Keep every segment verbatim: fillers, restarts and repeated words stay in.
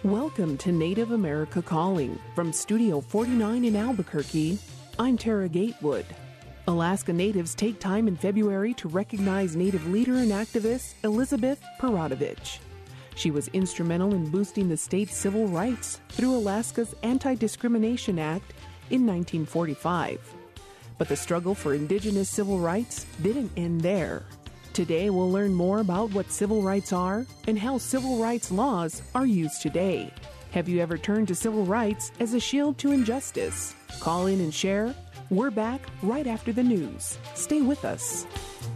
Welcome to Native America Calling. From Studio forty-nine in Albuquerque, I'm Tara Gatewood. Alaska Natives take time in February to recognize Native leader and activist Elizabeth Peradovich. She was instrumental in boosting the state's civil rights through Alaska's Anti-Discrimination Act in nineteen forty-five. But the struggle for indigenous civil rights didn't end there. Today, we'll learn more about what civil rights are and how civil rights laws are used today. Have you ever turned to civil rights as a shield to injustice? Call in and share. We're back right after the news. Stay with us.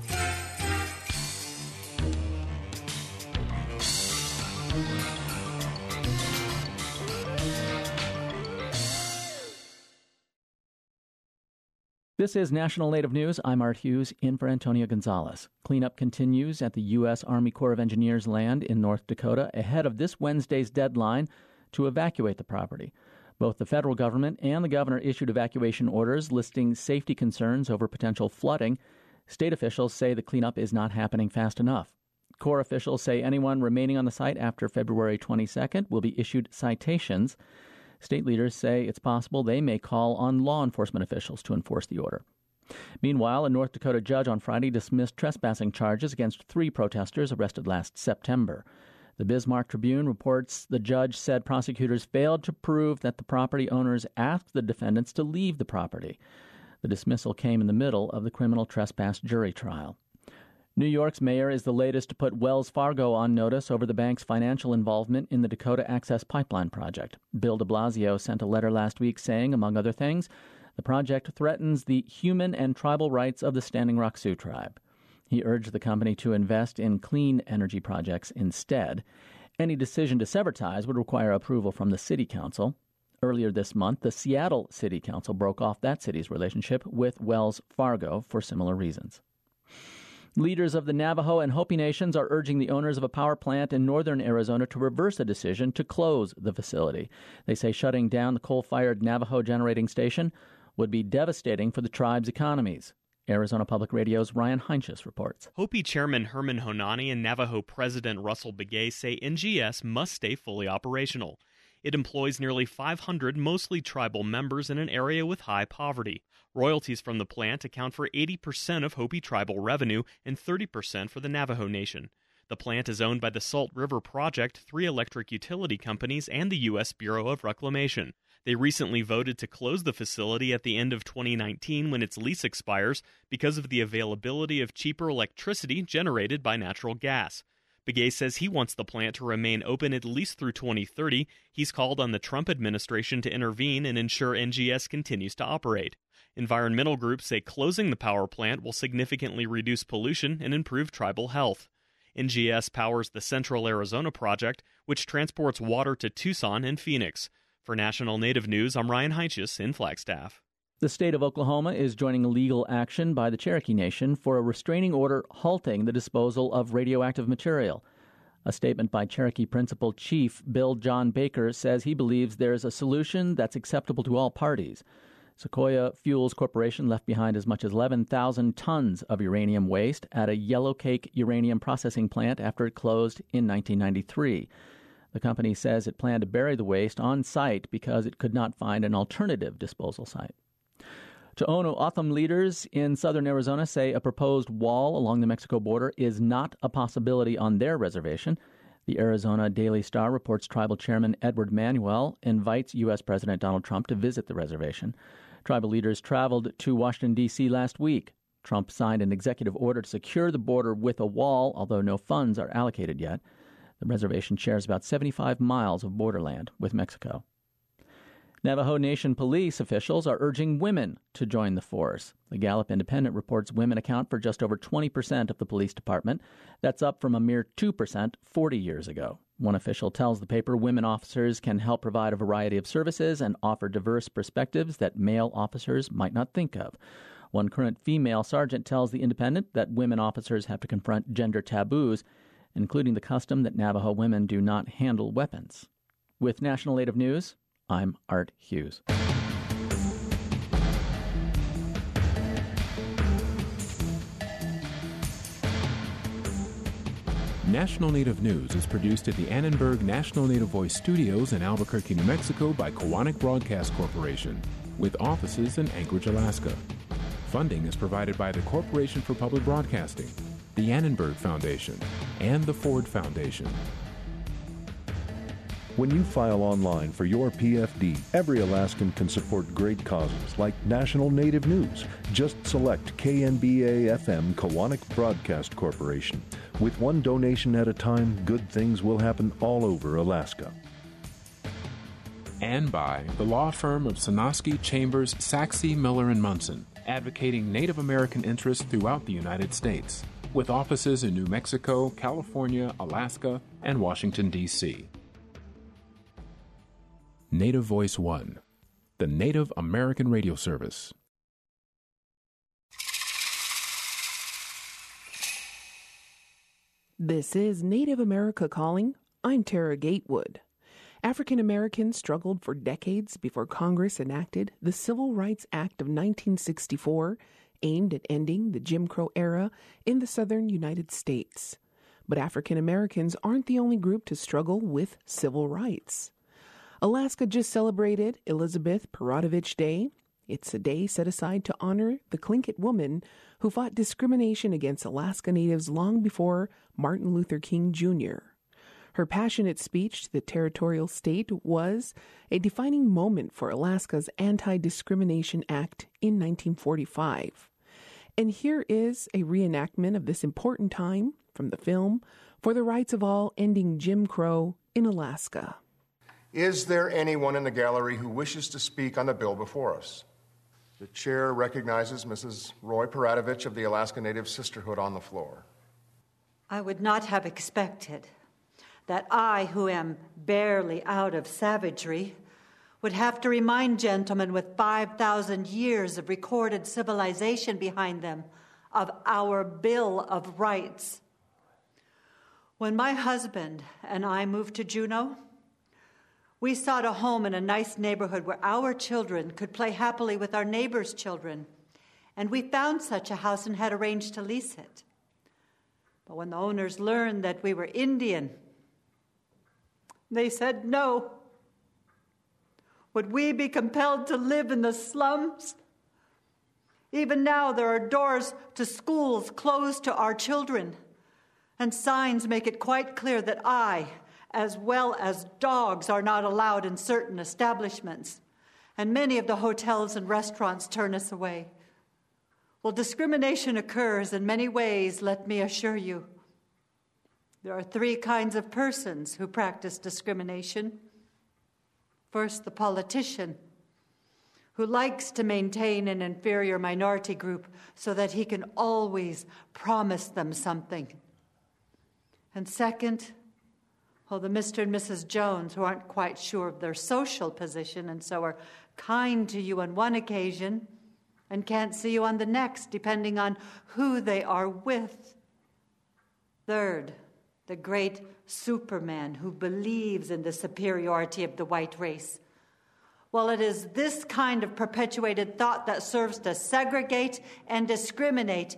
This is National Native News. I'm Art Hughes, in for Antonio Gonzalez. Cleanup continues at the U S. Army Corps of Engineers land in North Dakota ahead of this Wednesday's deadline to evacuate the property. Both the federal government and the governor issued evacuation orders listing safety concerns over potential flooding. State officials say the cleanup is not happening fast enough. Corps officials say anyone remaining on the site after February twenty-second will be issued citations. State leaders say it's possible they may call on law enforcement officials to enforce the order. Meanwhile, a North Dakota judge on Friday dismissed trespassing charges against three protesters arrested last September. The Bismarck Tribune reports the judge said prosecutors failed to prove that the property owners asked the defendants to leave the property. The dismissal came in the middle of the criminal trespass jury trial. New York's mayor is the latest to put Wells Fargo on notice over the bank's financial involvement in the Dakota Access Pipeline project. Bill de Blasio sent a letter last week saying, among other things, the project threatens the human and tribal rights of the Standing Rock Sioux tribe. He urged the company to invest in clean energy projects instead. Any decision to sever ties would require approval from the city council. Earlier this month, the Seattle City Council broke off that city's relationship with Wells Fargo for similar reasons. Leaders of the Navajo and Hopi Nations are urging the owners of a power plant in northern Arizona to reverse a decision to close the facility. They say shutting down the coal-fired Navajo generating station would be devastating for the tribe's economies. Arizona Public Radio's Ryan Heinsius reports. Hopi Chairman Herman Honani and Navajo President Russell Begay say N G S must stay fully operational. It employs nearly five hundred mostly tribal members in an area with high poverty. Royalties from the plant account for eighty percent of Hopi tribal revenue and thirty percent for the Navajo Nation. The plant is owned by the Salt River Project, three electric utility companies, and the U S. Bureau of Reclamation. They recently voted to close the facility at the end of twenty nineteen when its lease expires because of the availability of cheaper electricity generated by natural gas. Begay says he wants the plant to remain open at least through twenty thirty. He's called on the Trump administration to intervene and ensure N G S continues to operate. Environmental groups say closing the power plant will significantly reduce pollution and improve tribal health. N G S powers the Central Arizona Project, which transports water to Tucson and Phoenix. For National Native News, I'm Ryan Heinsius in Flagstaff. The state of Oklahoma is joining legal action by the Cherokee Nation for a restraining order halting the disposal of radioactive material. A statement by Cherokee Principal Chief Bill John Baker says he believes there is a solution that's acceptable to all parties. Sequoia Fuels Corporation left behind as much as eleven thousand tons of uranium waste at a Yellowcake uranium processing plant after it closed in nineteen ninety-three. The company says it planned to bury the waste on site because it could not find an alternative disposal site. To'onu O'odham leaders in southern Arizona say a proposed wall along the Mexico border is not a possibility on their reservation. The Arizona Daily Star reports Tribal Chairman Edward Manuel invites U S. President Donald Trump to visit the reservation. Tribal leaders traveled to Washington, D C last week. Trump signed an executive order to secure the border with a wall, although no funds are allocated yet. The reservation shares about seventy-five miles of borderland with Mexico. Navajo Nation police officials are urging women to join the force. The Gallup Independent reports women account for just over twenty percent of the police department. That's up from a mere two percent forty years ago. One official tells the paper women officers can help provide a variety of services and offer diverse perspectives that male officers might not think of. One current female sergeant tells the Independent that women officers have to confront gender taboos, including the custom that Navajo women do not handle weapons. With National Native News, I'm Art Hughes. National Native News is produced at the Annenberg National Native Voice Studios in Albuquerque, New Mexico by Koahnic Broadcast Corporation, with offices in Anchorage, Alaska. Funding is provided by the Corporation for Public Broadcasting, the Annenberg Foundation, and the Ford Foundation. When you file online for your P F D, every Alaskan can support great causes like National Native News. Just select K N B A F M Koahnic Broadcast Corporation. With one donation at a time, good things will happen all over Alaska. And by the law firm of Sonosky, Chambers, Saxe, Miller and Munson, advocating Native American interests throughout the United States, with offices in New Mexico, California, Alaska, and Washington, D C Native Voice One, the Native American radio service. This is Native America Calling. I'm Tara Gatewood. African Americans struggled for decades before Congress enacted the Civil Rights Act of nineteen sixty-four, aimed at ending the Jim Crow era in the southern United States. But African Americans aren't the only group to struggle with civil rights. Alaska just celebrated Elizabeth Perodovich Day. It's a day set aside to honor the Tlingit woman who fought discrimination against Alaska Natives long before Martin Luther King Junior Her passionate speech to the territorial state was a defining moment for Alaska's Anti-Discrimination Act in nineteen forty-five. And here is a reenactment of this important time from the film For the Rights of All Ending Jim Crow in Alaska. Is there anyone in the gallery who wishes to speak on the bill before us? The chair recognizes Missus Roy Perodovich of the Alaska Native Sisterhood on the floor. I would not have expected that I, who am barely out of savagery, would have to remind gentlemen with five thousand years of recorded civilization behind them of our Bill of Rights. When my husband and I moved to Juneau, we sought a home in a nice neighborhood where our children could play happily with our neighbors' children, and we found such a house and had arranged to lease it. But when the owners learned that we were Indian, they said no. Would we be compelled to live in the slums? Even now, there are doors to schools closed to our children, and signs make it quite clear that I, as well as dogs, are not allowed in certain establishments, and many of the hotels and restaurants turn us away. Well, discrimination occurs in many ways, let me assure you. There are three kinds of persons who practice discrimination. First, the politician, who likes to maintain an inferior minority group so that he can always promise them something. And second, well, the Mister and Missus Jones, who aren't quite sure of their social position and so are kind to you on one occasion and can't see you on the next, depending on who they are with. Third, the great Superman who believes in the superiority of the white race. Well, it is this kind of perpetuated thought that serves to segregate and discriminate.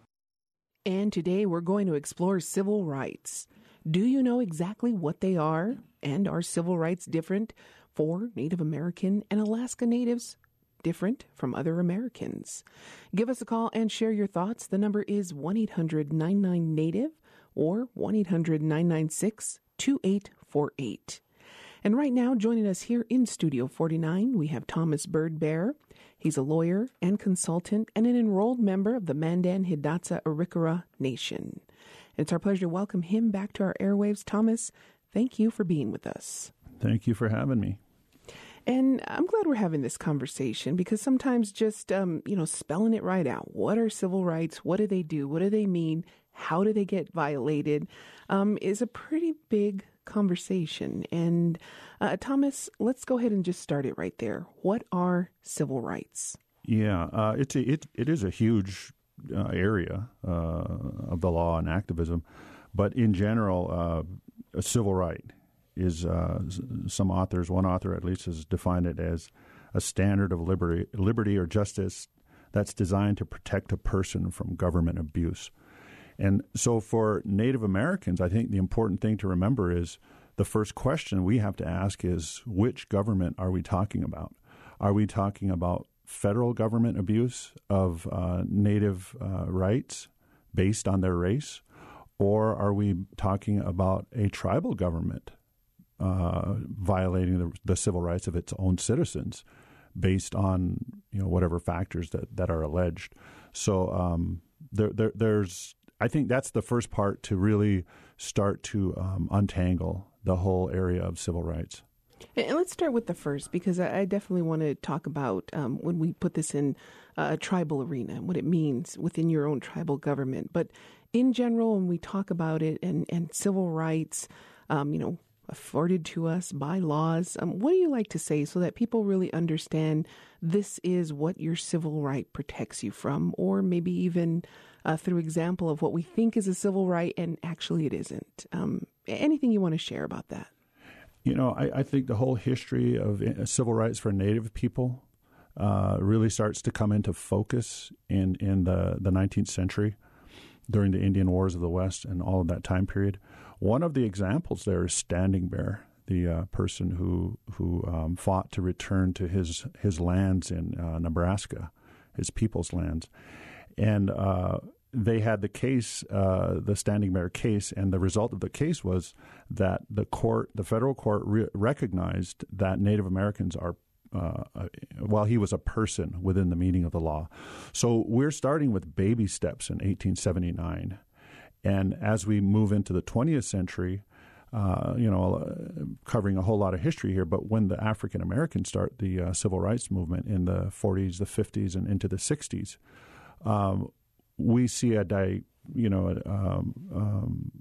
And today we're going to explore civil rights. Do you know exactly what they are? And are civil rights different for Native American and Alaska Natives? Different from other Americans? Give us a call and share your thoughts. The number is one eight hundred nine nine native or one eight hundred nine nine six two eight four eight. And right now, joining us here in Studio forty-nine, we have Thomas Bird Bear. He's a lawyer and consultant and an enrolled member of the Mandan Hidatsa Arikara Nation. It's our pleasure to welcome him back to our airwaves. Thomas, thank you for being with us. Thank you for having me. And I'm glad we're having this conversation because sometimes just, um, you know, spelling it right out. What are civil rights? What do they do? What do they mean? How do they get violated? Um, is a pretty big conversation. And uh, Thomas, let's go ahead and just start it right there. What are civil rights? Yeah, uh, it's a, it it is a huge uh, area uh, of the law and activism, but in general, uh, a civil right is uh, some authors, one author at least, has defined it as a standard of liberty, liberty or justice that's designed to protect a person from government abuse. And so for Native Americans, I think the important thing to remember is the first question we have to ask is, which government are we talking about? Are we talking about federal government abuse of uh, Native uh, rights based on their race? Or are we talking about a tribal government uh, violating the, the civil rights of its own citizens based on, you know, whatever factors that, that are alleged? So um, there, there, there's, I think that's the first part to really start to um, untangle the whole area of civil rights. And let's start with the first, because I definitely want to talk about um, when we put this in a tribal arena, what it means within your own tribal government. But in general, when we talk about it and, and civil rights, um, you know, afforded to us by laws, um, what do you like to say so that people really understand this is what your civil right protects you from, or maybe even uh, through example of what we think is a civil right and actually it isn't? Um, anything you want to share about that? You know, I, I think the whole history of civil rights for Native people uh, really starts to come into focus in, in the, the nineteenth century during the Indian Wars of the West and all of that time period. One of the examples there is Standing Bear, the uh, person who who um, fought to return to his, his lands in uh, Nebraska, his people's lands. And uh, they had the case, uh, the Standing Bear case, and the result of the case was that the court, the federal court, re- recognized that Native Americans are, uh, uh, well, he was a person within the meaning of the law. So we're starting with baby steps in eighteen seventy-nine. And as we move into the twentieth century, uh, you know, uh, covering a whole lot of history here, but when the African Americans start the uh, civil rights movement in the forties, the fifties, and into the sixties, um, we see a, di- you know, um, um,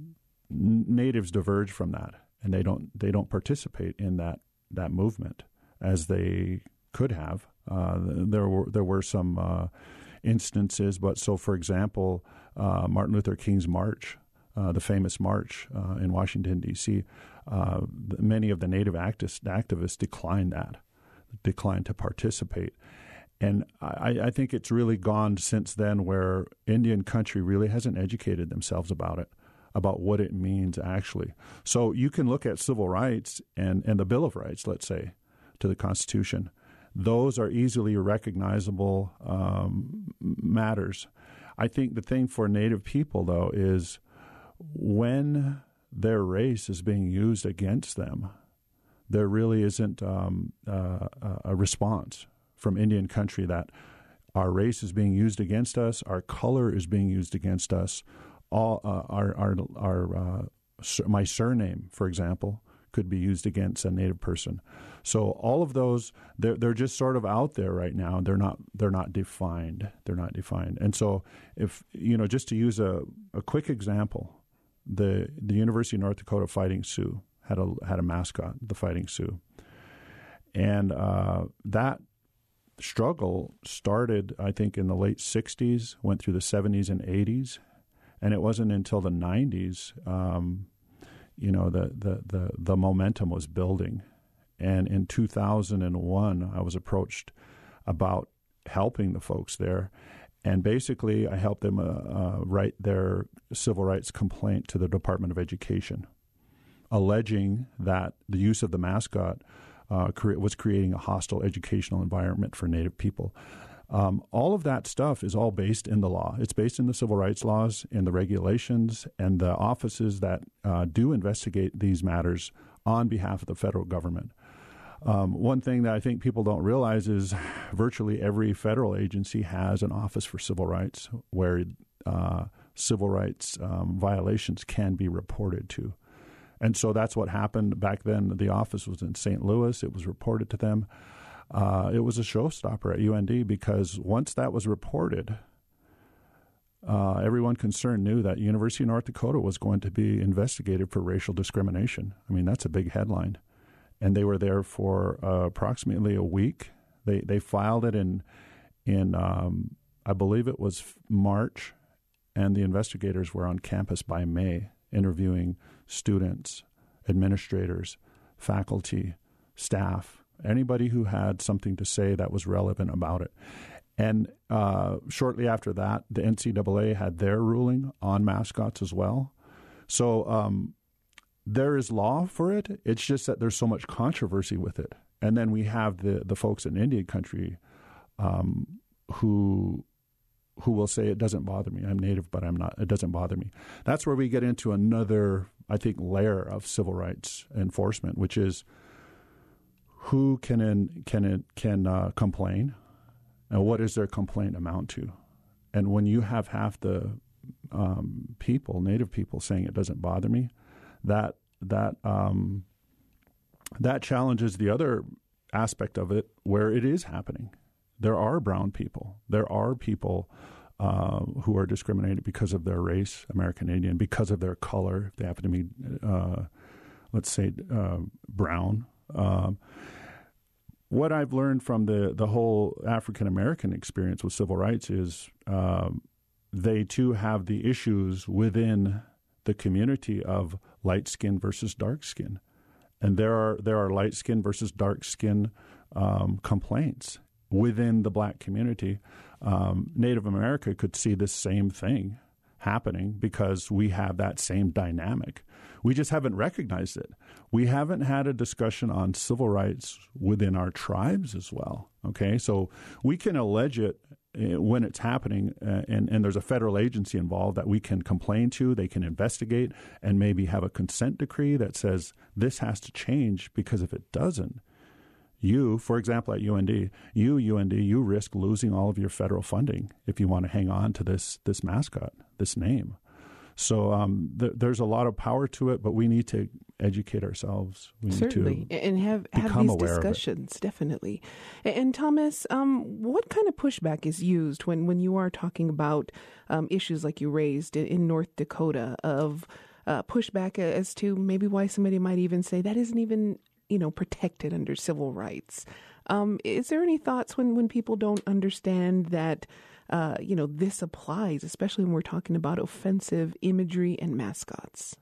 natives diverge from that, and they don't they don't participate in that that movement as they could have. Uh, there were there were some uh, instances, but so for example, uh, Martin Luther King's march, uh, the famous march uh, in Washington D C, uh, many of the Native activists, activists declined that, declined to participate. And I, I think it's really gone since then where Indian country really hasn't educated themselves about it, about what it means actually. So you can look at civil rights and, and the Bill of Rights, let's say, to the Constitution. Those are easily recognizable um, matters. I think the thing for Native people, though, is when their race is being used against them, there really isn't um, uh, a response from Indian country that our race is being used against us, our color is being used against us, all uh, our our our uh, my surname, for example, could be used against a Native person. So all of those, they're they're just sort of out there right now. They're not they're not defined. They're not defined. And so if you know, just to use a, a quick example, the the University of North Dakota Fighting Sioux had a had a mascot, the Fighting Sioux, and uh, that struggle started, I think, in the late sixties, went through the seventies and eighties, and it wasn't until the nineties, um, you know, the, the, the, the momentum was building. And in two thousand one, I was approached about helping the folks there, and basically I helped them uh, uh, write their civil rights complaint to the Department of Education, alleging that the use of the mascot Uh, cre- was creating a hostile educational environment for Native people. Um, all of that stuff is all based in the law. It's based in the civil rights laws, in the regulations, and the offices that uh, do investigate these matters on behalf of the federal government. Um, one thing that I think people don't realize is virtually every federal agency has an office for civil rights where uh, civil rights um, violations can be reported to. And so that's what happened back then. The office was in Saint Louis. It was reported to them. Uh, it was a showstopper at U N D because once that was reported, uh, everyone concerned knew that University of North Dakota was going to be investigated for racial discrimination. I mean, that's a big headline. And they were there for uh, approximately a week. They they filed it in, in um, I believe it was March, and the investigators were on campus by May, interviewing students, administrators, faculty, staff, anybody who had something to say that was relevant about it. And uh, shortly after that, the N C double A had their ruling on mascots as well. So um, there is law for it. It's just that there's so much controversy with it. And then we have the, the folks in Indian country um, who who will say, it doesn't bother me. I'm Native, but I'm not. It doesn't bother me. That's where we get into another, I think, layer of civil rights enforcement, which is who can in, can in, can uh, complain, and what does their complaint amount to? And when you have half the um, people, Native people, saying it doesn't bother me, that that um, that challenges the other aspect of it, where it is happening. There are brown people. There are people uh, who are discriminated because of their race, American Indian, because of their color. If they happen to be, uh, let's say, uh, brown. Um, what I've learned from the, the whole African American experience with civil rights is um, they too have the issues within the community of light skin versus dark skin. And there are there are light skin versus dark skin um, complaints within the black community. Um, Native America could see this same thing happening because we have that same dynamic. We just haven't recognized it. We haven't had a discussion on civil rights within our tribes as well. Okay, so we can allege it uh, when it's happening, uh, and, and there's a federal agency involved that we can complain to. They can investigate and maybe have a consent decree that says this has to change, because if it doesn't, you, for example, at U N D, you, U N D, you risk losing all of your federal funding if you want to hang on to this this mascot, this name. So um, th- there's a lot of power to it, but we need to educate ourselves. We Certainly, need to and have, have these discussions, definitely. And, and Thomas, um, what kind of pushback is used when, when you are talking about um, issues like you raised in, in North Dakota of uh, pushback as to maybe why somebody might even say that isn't even, you know, protected under civil rights? Um, is there any thoughts when, when people don't understand that, uh, you know, this applies, especially when we're talking about offensive imagery and mascots?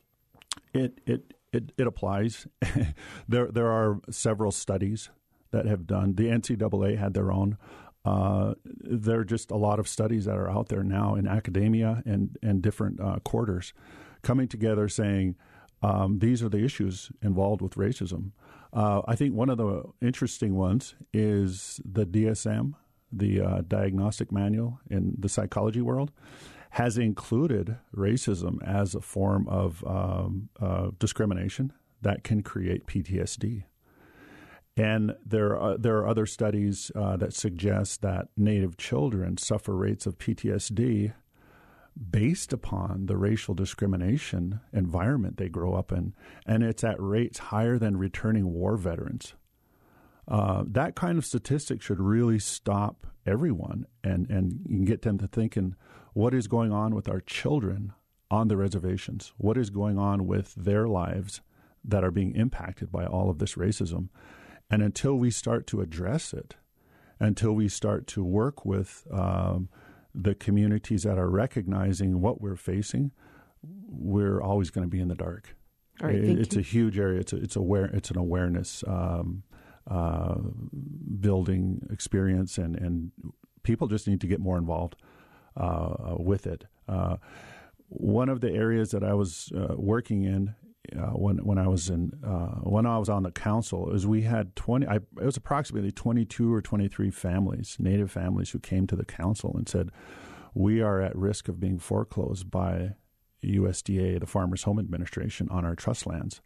It it it, it applies. there there are several studies that have done. The N C double A had their own. Uh, there are just a lot of studies that are out there now in academia and and different uh, quarters coming together saying, Um, these are the issues involved with racism. Uh, I think one of the interesting ones is the D S M, the uh, Diagnostic Manual in the psychology world, has included racism as a form of um, uh, discrimination that can create P T S D. And there are, there are other studies uh, that suggest that Native children suffer rates of P T S D based upon the racial discrimination environment they grow up in, and it's at rates higher than returning war veterans. Uh, that kind of statistic should really stop everyone and, and get them to thinking, what is going on with our children on the reservations? What is going on with their lives that are being impacted by all of this racism? And until we start to address it, until we start to work with um, the communities that are recognizing what we're facing, we're always going to be in the dark. All right, it, it's you. a huge area. It's a, it's aware. It's an awareness um, uh, building experience, and, and people just need to get more involved uh, with it. Uh, one of the areas that I was uh, working in uh, when when I was in uh, when I was on the council is we had twenty. I, it was approximately twenty-two or twenty-three families, Native families, who came to the council and said, "We are at risk of being foreclosed by U S D A, the Farmers Home Administration, on our trust lands."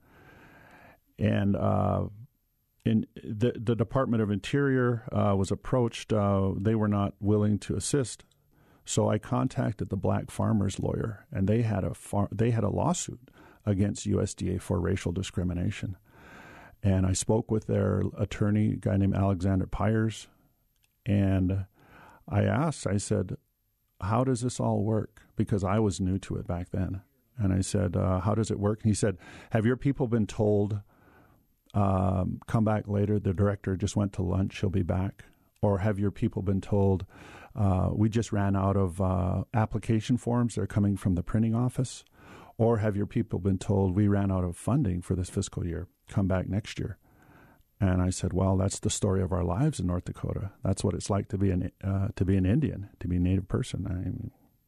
And uh, in the the Department of Interior uh, was approached. Uh, they were not willing to assist. So I contacted the black farmers lawyer, and they had a far, they had a lawsuit against U S D A for racial discrimination. And I spoke with their attorney, a guy named Alexander Pyers, and I asked, I said, how does this all work? Because I was new to it back then. And I said, uh, how does it work? And he said, have your people been told, um, come back later, the director just went to lunch, he'll be back? Or have your people been told, uh, we just ran out of uh, application forms, they're coming from the printing office? Or have your people been told, we ran out of funding for this fiscal year, come back next year? And I said, well, that's the story of our lives in North Dakota. That's what it's like to be an uh, to be an Indian, to be a Native person. I mean,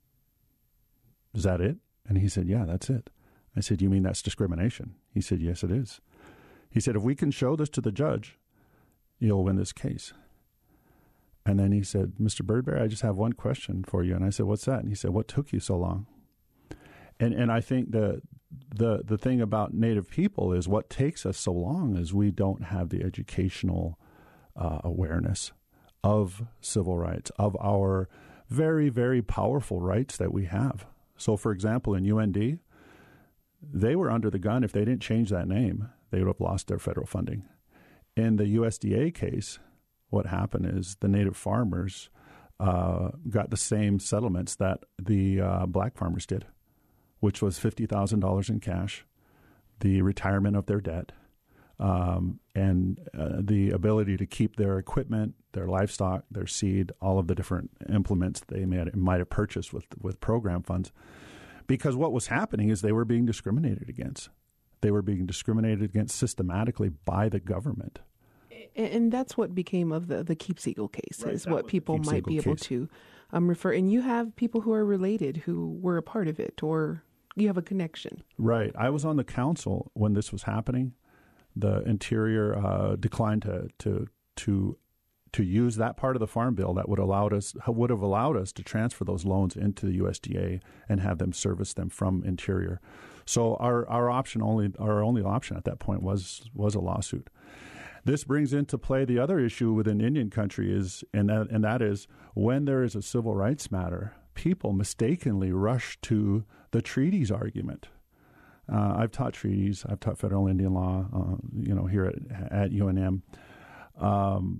is that it? And he said, yeah, that's it. I said, you mean that's discrimination? He said, yes, it is. He said, if we can show this to the judge, you'll win this case. And then he said, Mister Birdberry, I just have one question for you. And I said, what's that? And he said, what took you so long? And and I think the the the thing about Native people is what takes us so long is we don't have the educational uh, awareness of civil rights, of our very, very powerful rights that we have. So, for example, in U N D, they were under the gun. If they didn't change that name, they would have lost their federal funding. In the U S D A case, what happened is the Native farmers uh, got the same settlements that the uh, black farmers did, which was fifty thousand dollars in cash, the retirement of their debt, um, and uh, the ability to keep their equipment, their livestock, their seed, all of the different implements they might, might have purchased with, with program funds. Because what was happening is they were being discriminated against. They were being discriminated against systematically by the government. And that's what became of the, the Keepseagle case, Right, is what people might be able case. to um, refer. And you have people who are related who were a part of it, or you have a connection. Right. I was on the council when this was happening. The Interior uh, declined to to to to use that part of the Farm Bill that would allowed us would have allowed us to transfer those loans into the U S D A and have them service them from Interior. So our our option only our only option at that point was was a lawsuit. This brings into play the other issue within Indian country is, and that, and that is when there is a civil rights matter, people mistakenly rush to the treaties argument. Uh, I've taught treaties. I've taught federal Indian law, uh, you know, here at, at U N M. Um,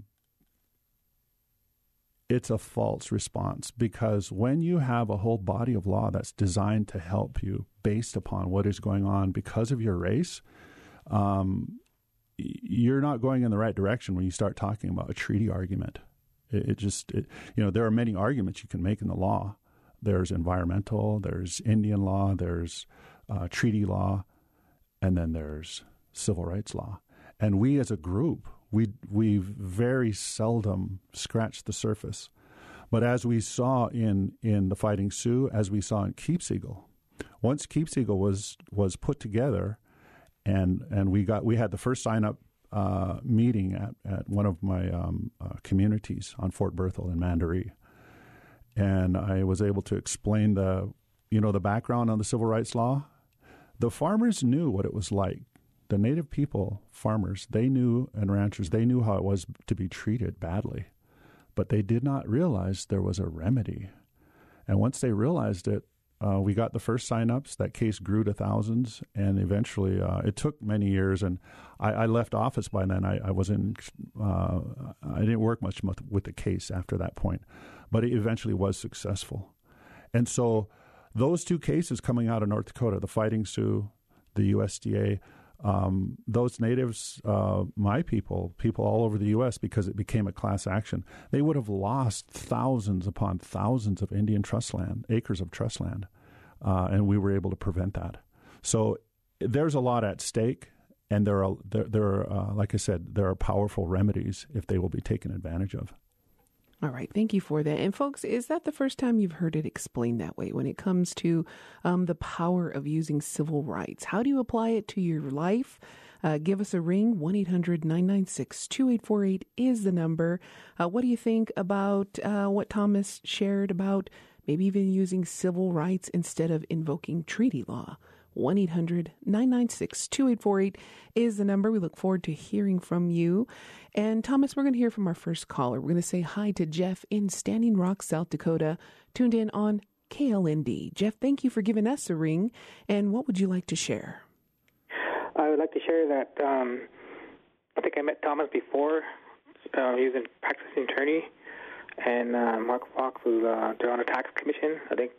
it's a false response because when you have a whole body of law that's designed to help you based upon what is going on because of your race, um, you're not going in the right direction when you start talking about a treaty argument. It, it just, it, you know, there are many arguments you can make in the law. There's environmental, there's Indian law, there's uh, treaty law, and then there's civil rights law. And we as a group, we we very seldom scratch the surface. But as we saw in, in the Fighting Sioux, as we saw in Keepseagle, once Keepseagle was was put together, and and we got we had the first sign up uh, meeting at, at one of my um, uh, communities on Fort Berthold in Mandaree, and I was able to explain the you know the background on the civil rights law. The farmers knew what it was like. The Native people, farmers, they knew, and ranchers, they knew how it was to be treated badly, but they did not realize there was a remedy. And once they realized it, uh, we got the first sign-ups. That case grew to thousands, and eventually uh, it took many years. And I, I left office by then. I, I wasn't, uh, I didn't work much with the case after that point, but it eventually was successful. And so those two cases coming out of North Dakota, the Fighting Sioux, the U S D A, Um, those natives, uh, my people, people all over the U S, because it became a class action, they would have lost thousands upon thousands of Indian trust land, acres of trust land, uh, and we were able to prevent that. So there's a lot at stake, and there are, there, there are uh, like I said, there are powerful remedies if they will be taken advantage of. All right. Thank you for that. And folks, is that the first time you've heard it explained that way when it comes to um, the power of using civil rights? How do you apply it to your life? Uh, give us a ring. one eight hundred nine nine six two eight four eight is the number. Uh, what do you think about uh, what Thomas shared about maybe even using civil rights instead of invoking treaty law? one eight hundred nine nine six two eight four eight is the number. We look forward to hearing from you. And Thomas, we're going to hear from our first caller. We're going to say hi to Jeff in Standing Rock, South Dakota, tuned in on K L N D. Jeff, thank you for giving us a ring. And what would you like to share? I would like to share that um, I think I met Thomas before. Uh, he was a practicing attorney. And uh, Mark Fox was uh, there on the tax commission, I think.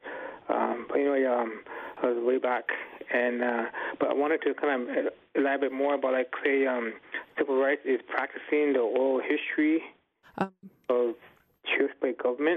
Um, but anyway, um, I was way back, and uh, but I wanted to kind of elaborate more about, like, say, um, civil rights is practicing the oral history um. of church-based government.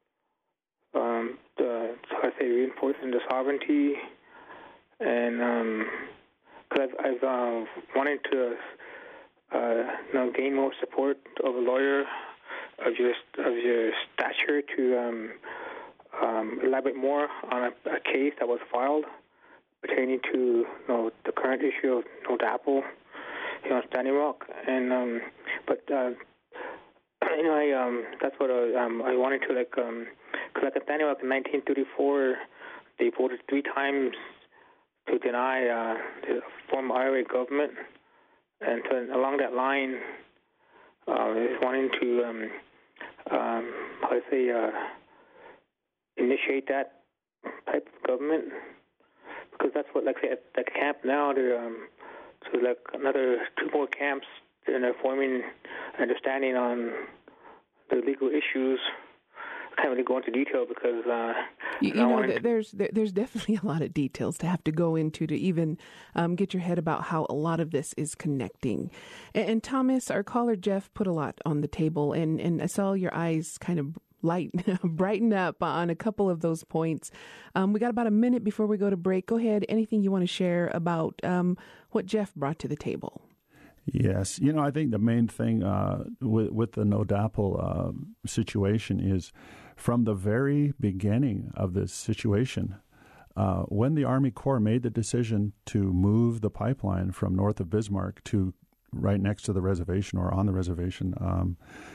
Um, the, so I say reinforcing the sovereignty, and because um, I've, I've uh, wanted to uh, you know, gain more support of a lawyer of your of your stature to um, um, elaborate more on a, a case that was filed pertaining to you know, the current issue of No DAPL, you know, Standing Rock, and um, but uh, anyway, um, that's what I, um, I wanted to like. Um, Cause like at Standing Rock in nineteen thirty-four, they voted three times to deny uh, the former I R A government, and so along that line, uh, is wanting to, um, um, how to say, uh, initiate that type of government, because that's what, like, say, at the camp now, they're um, so like another two more camps, and they're forming understanding on the legal issues. I can't really go into detail because uh, you, you know th- there's there, there's definitely a lot of details to have to go into to even um, get your head about how a lot of this is connecting. And, and Thomas, our caller Jeff, put a lot on the table, and, and I saw your eyes kind of light brighten up on a couple of those points. Um, we got about a minute before we go to break. Go ahead. Anything you want to share about um, what Jeff brought to the table? Yes. You know, I think the main thing uh, with, with the No DAPL uh, situation is from the very beginning of this situation, uh, when the Army Corps made the decision to move the pipeline from north of Bismarck to right next to the reservation or on the reservation, um,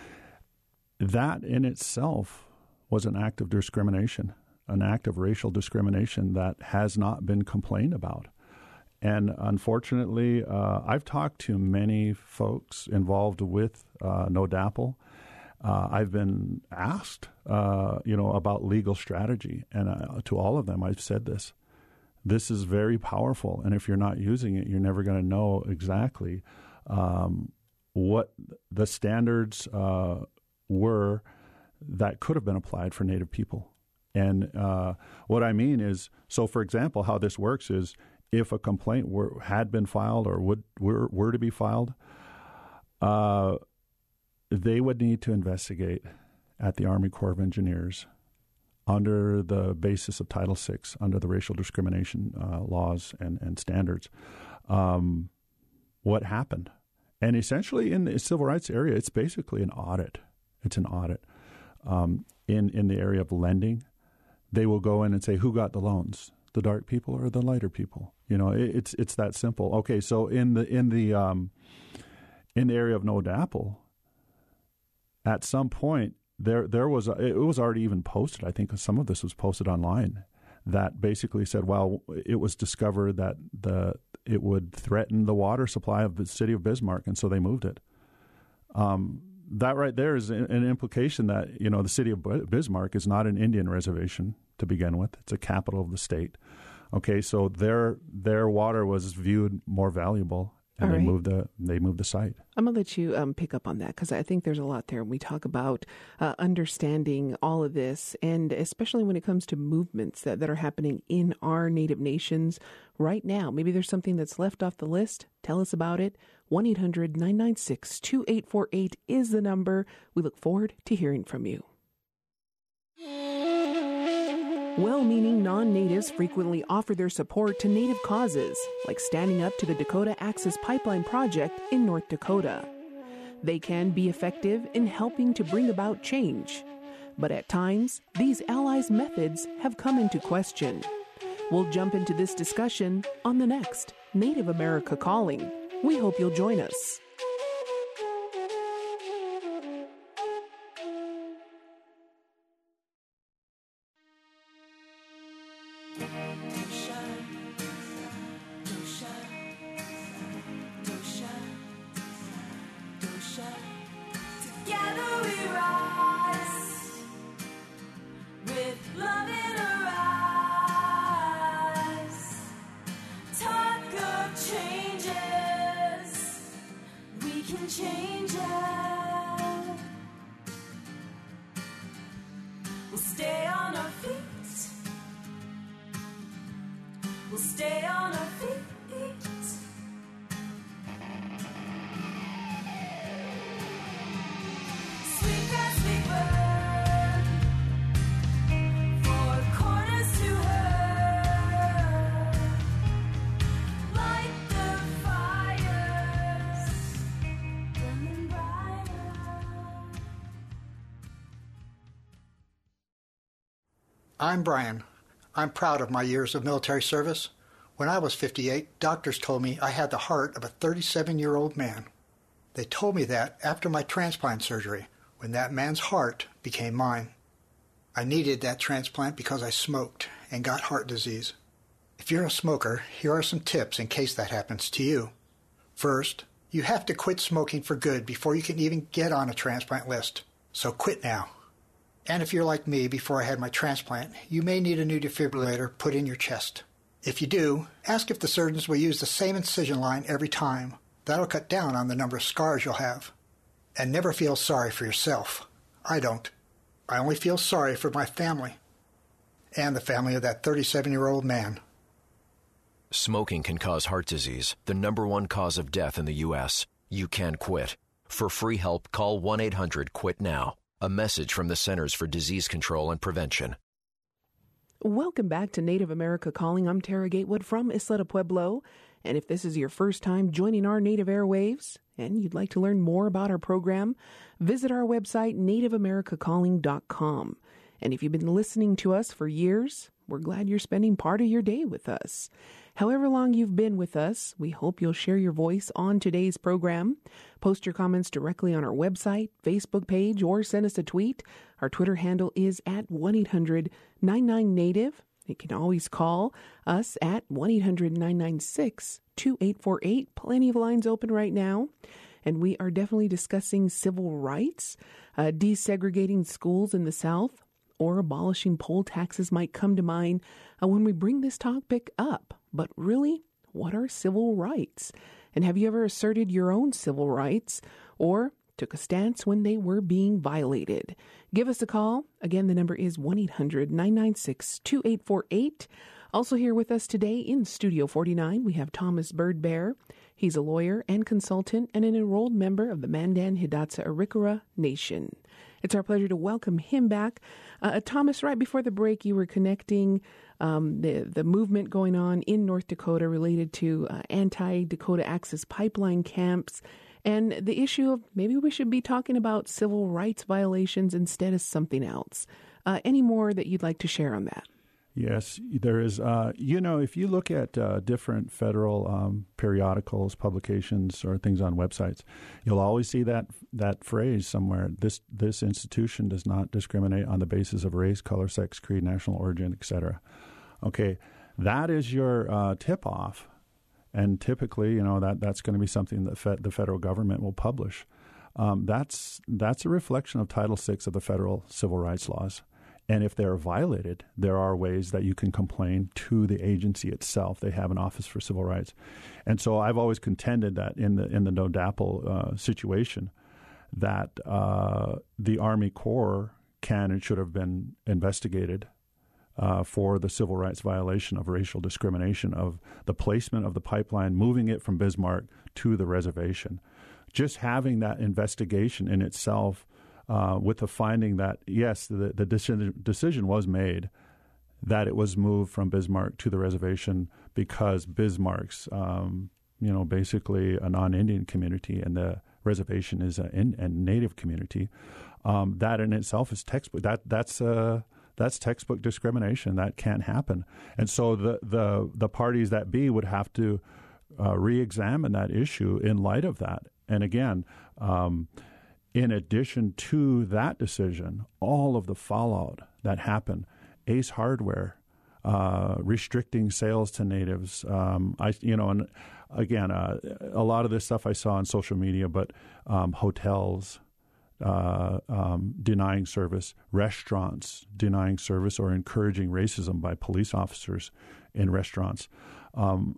that in itself was an act of discrimination, an act of racial discrimination that has not been complained about. And unfortunately, uh, I've talked to many folks involved with uh, No DAPL. Uh, I've been asked, uh, you know, about legal strategy, and uh, to all of them, I've said this: this is very powerful, and if you're not using it, you're never going to know exactly um, what the standards uh, were that could have been applied for Native people. And uh, what I mean is, so for example, how this works is, if a complaint were, had been filed or would were, were to be filed, uh, they would need to investigate at the Army Corps of Engineers under the basis of Title six, under the racial discrimination uh, laws and, and standards, um, what happened. And essentially in the civil rights area, it's basically an audit. It's an audit. Um, in, in the area of lending, they will go in and say, who got the loans? The dark people or the lighter people? You know, it, it's it's that simple. Okay, so in the in the um, in the area of No DAPL, at some point there there was a, it was already even posted. I think some of this was posted online that basically said, well, it was discovered that the it would threaten the water supply of the city of Bismarck, and so they moved it. Um, that right there is an implication that, you know, the city of Bismarck is not an Indian reservation to begin with. It's a capital of the state. Okay, so their their water was viewed more valuable, and All they right. moved the they moved the site. I'm gonna let you um, pick up on that, because I think there's a lot there. We talk about uh, understanding all of this, and especially when it comes to movements that, that are happening in our Native nations right now. Maybe there's something that's left off the list. Tell us about it. one eight hundred nine nine six two eight four eight is the number. We look forward to hearing from you. Well-meaning non-natives frequently offer their support to Native causes, like standing up to the Dakota Access Pipeline project in North Dakota. They can be effective in helping to bring about change. But at times, these allies' methods have come into question. We'll jump into this discussion on the next Native America Calling. We hope you'll join us. I'm Brian. I'm proud of my years of military service. When I was fifty-eight, doctors told me I had the heart of a thirty-seven-year-old man. They told me that after my transplant surgery, when that man's heart became mine. I needed that transplant because I smoked and got heart disease. If you're a smoker, here are some tips in case that happens to you. First, you have to quit smoking for good before you can even get on a transplant list. So quit now. And if you're like me before I had my transplant, you may need a new defibrillator put in your chest. If you do, ask if the surgeons will use the same incision line every time. That'll cut down on the number of scars you'll have. And never feel sorry for yourself. I don't. I only feel sorry for my family. And the family of that thirty-seven-year-old man. Smoking can cause heart disease, the number one cause of death in the U S You can quit. For free help, call one eight hundred quit now. A message from the Centers for Disease Control and Prevention. Welcome back to Native America Calling. I'm Tara Gatewood from Isleta Pueblo. And if this is your first time joining our native airwaves and you'd like to learn more about our program, visit our website, native america calling dot com. And if you've been listening to us for years, we're glad you're spending part of your day with us. However long you've been with us, we hope you'll share your voice on today's program. Post your comments directly on our website, Facebook page, or send us a tweet. Our Twitter handle is at one eight hundred nine nine native. You can always call us at one eight hundred nine nine six two eight four eight. Plenty of lines open right now. And we are definitely discussing civil rights, uh, desegregating schools in the South, or abolishing poll taxes might come to mind uh, when we bring this topic up. But really, what are civil rights? And have you ever asserted your own civil rights or took a stance when they were being violated? Give us a call. Again, the number is one eight hundred nine nine six two eight four eight. Also here with us today in Studio forty-nine, we have Thomas Birdbear. He's a lawyer and consultant and an enrolled member of the Mandan Hidatsa Arikara Nation. It's our pleasure to welcome him back. Uh, Thomas, right before the break, you were connecting um, the, the movement going on in North Dakota related to uh, anti-Dakota Access Pipeline camps and the issue of maybe we should be talking about civil rights violations instead of something else. Uh, any more that you'd like to share on that? Yes, there is. Uh, you know, if you look at uh, different federal um, periodicals, publications, or things on websites, you'll always see that that phrase somewhere. This this institution does not discriminate on the basis of race, color, sex, creed, national origin, et cetera. Okay, that is your uh, tip-off, and typically, you know, that that's going to be something that fe- the federal government will publish. Um, that's that's a reflection of Title six of the federal civil rights laws. And if they're violated, there are ways that you can complain to the agency itself. They have an Office for Civil Rights. And so I've always contended that in the in the No DAPL uh, situation, that uh, the Army Corps can and should have been investigated uh, for the civil rights violation of racial discrimination, of the placement of the pipeline, moving it from Bismarck to the reservation. Just having that investigation in itself, Uh, with the finding that, yes, the, the decision, decision was made that it was moved from Bismarck to the reservation because Bismarck's, um, you know, basically a non-Indian community and the reservation is a, in, a native community. Um, that in itself is textbook. That that's uh, that's textbook discrimination. That can't happen. And so the the the parties that be would have to uh, re-examine that issue in light of that. And again, Um, in addition to that decision, all of the fallout that happened, Ace Hardware, uh, restricting sales to natives, um, I, you know, and again, uh, a lot of this stuff I saw on social media, but um, hotels uh, um, denying service, restaurants denying service or encouraging racism by police officers in restaurants, um,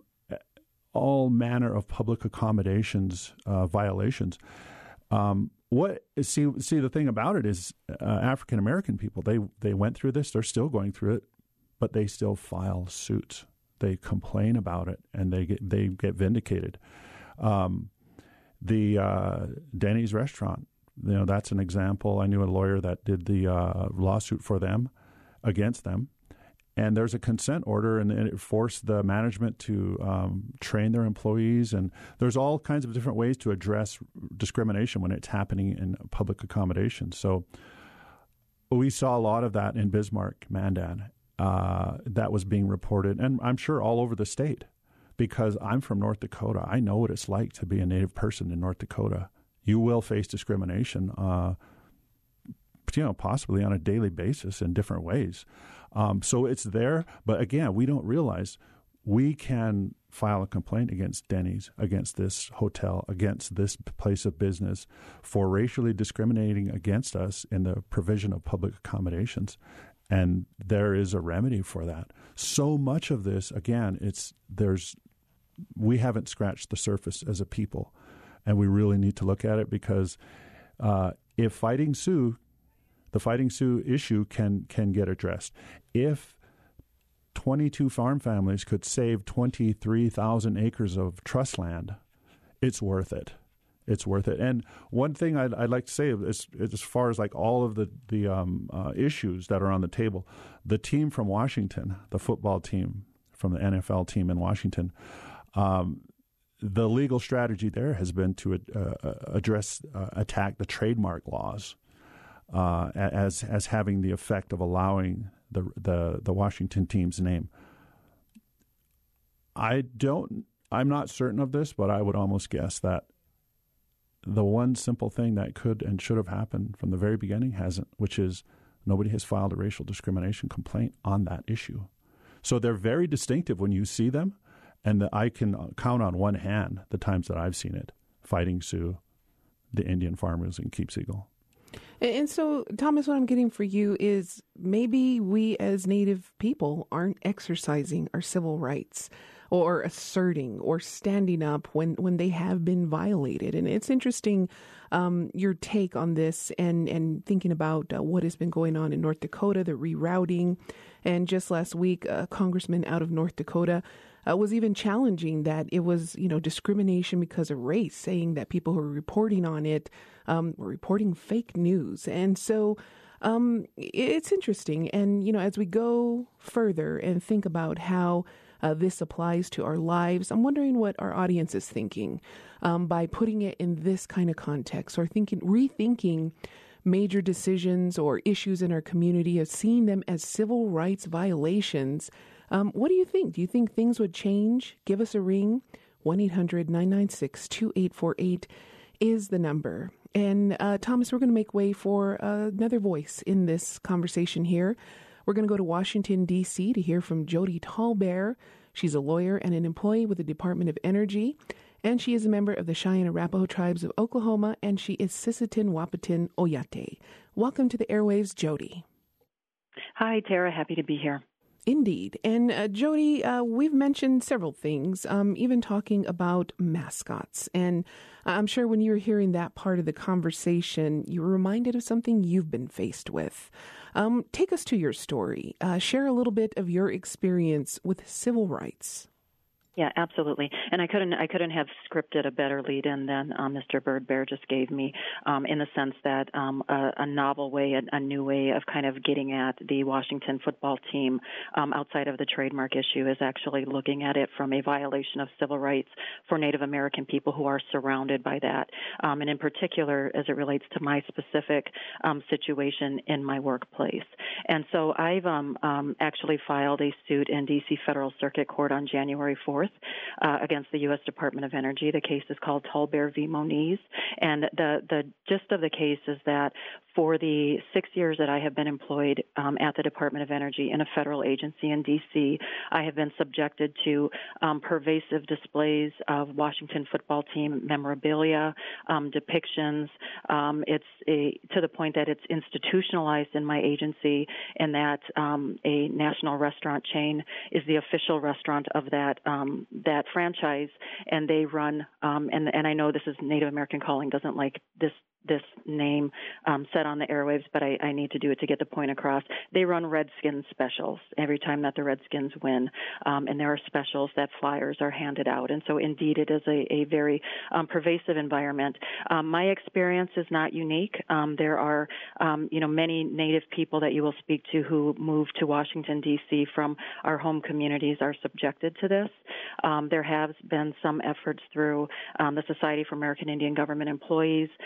all manner of public accommodations uh, violations. Um, What see see the thing about it is uh, African American people, they they went through this, they're still going through it, but they still file suits. They complain about it and they get they get vindicated. Um, the uh, Denny's restaurant, you know, that's an example. I knew a lawyer that did the uh, lawsuit for them against them. And there's a consent order, and, and it forced the management to um, train their employees. And there's all kinds of different ways to address discrimination when it's happening in public accommodation. So we saw a lot of that in Bismarck, Mandan. Uh, that was being reported, and I'm sure all over the state, because I'm from North Dakota. I know what it's like to be a Native person in North Dakota. You will face discrimination, uh, you know, possibly on a daily basis in different ways. Um, so it's there, but again, we don't realize we can file a complaint against Denny's, against this hotel, against this place of business for racially discriminating against us in the provision of public accommodations. And there is a remedy for that. So much of this, again, it's there's we haven't scratched the surface as a people, and we really need to look at it, because uh, if Fighting Sioux, the Fighting Sioux issue can can get addressed. If twenty-two farm families could save twenty-three thousand acres of trust land, it's worth it. It's worth it. And one thing I'd, I'd like to say is, as far as like all of the, the um, uh, issues that are on the table, the team from Washington, the football team from the N F L team in Washington, um, the legal strategy there has been to uh, address, uh, attack the trademark laws uh, as as having the effect of allowing the the, the Washington team's name. I don't, I'm not certain of this, but I would almost guess that the one simple thing that could and should have happened from the very beginning hasn't, which is nobody has filed a racial discrimination complaint on that issue. So they're very distinctive when you see them, and the, I can count on one hand the times that I've seen it. Fighting Sioux, the Indian farmers in Keepseagle. And so, Thomas, what I'm getting for you is maybe we as Native people aren't exercising our civil rights or asserting or standing up when, when they have been violated. And it's interesting, um, your take on this and, and thinking about uh, what has been going on in North Dakota, the rerouting. And just last week, a congressman out of North Dakota uh, was even challenging that it was, you know, discrimination because of race, saying that people who were reporting on it um, were reporting fake news. And so um, it's interesting. And, you know, as we go further and think about how Uh, this applies to our lives, I'm wondering what our audience is thinking um, by putting it in this kind of context, or thinking, rethinking major decisions or issues in our community, as seeing them as civil rights violations. Um, what do you think? Do you think things would change? Give us a ring. one eight hundred nine nine six two eight four eight is the number. And uh, Thomas, we're going to make way for uh, another voice in this conversation here. We're going to go to Washington, D C to hear from Jody Tallbear. She's a lawyer and an employee with the Department of Energy, and she is a member of the Cheyenne Arapaho tribes of Oklahoma, and she is Sisseton Wahpeton Oyate. Welcome to the airwaves, Jody. Hi, Tara. Happy to be here. Indeed. And uh, Jody, uh, we've mentioned several things, um, even talking about mascots. And I'm sure when you were hearing that part of the conversation, you were reminded of something you've been faced with. Um, take us to your story. Uh, share a little bit of your experience with civil rights. Yeah, absolutely. And I couldn't I couldn't have scripted a better lead-in than um, Mister Bird Bear just gave me, um, in the sense that um, a, a novel way, a, a new way of kind of getting at the Washington football team um, outside of the trademark issue is actually looking at it from a violation of civil rights for Native American people who are surrounded by that, um, and in particular as it relates to my specific um, situation in my workplace. And so I've um, um, actually filed a suit in D C Federal Circuit Court on January fourth. Uh, against the U S Department of Energy. The case is called Tallbear v. Moniz. And the, the gist of the case is that for the six years that I have been employed um, at the Department of Energy in a federal agency in D C, I have been subjected to um, pervasive displays of Washington football team memorabilia, um, depictions. Um, it's a, to the point that it's institutionalized in my agency, and that um, a national restaurant chain is the official restaurant of that um, that franchise, and they run. Um, and and I know this is Native American Calling doesn't like this. this name um, said on the airwaves, but I, I need to do it to get the point across. They run Redskins specials every time that the Redskins win, um, and there are specials that flyers are handed out. And so, indeed, it is a, a very um, pervasive environment. Um, my experience is not unique. Um, there are, um, you know, many Native people that you will speak to who move to Washington, D C from our home communities are subjected to this. Um, there have been some efforts through um, the Society for American Indian Government Employees, um,